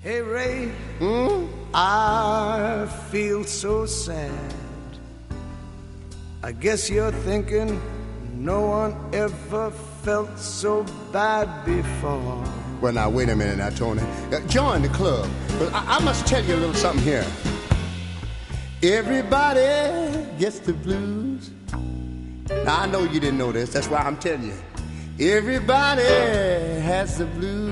Hey Ray, I feel so sad. I guess you're thinking no one ever felt so bad before. Well, now, wait a minute now, Tony. Join the club. But I must tell you a little something here. Everybody gets the blues. Now, I know you didn't know this. That's why I'm telling you. Everybody has the blues.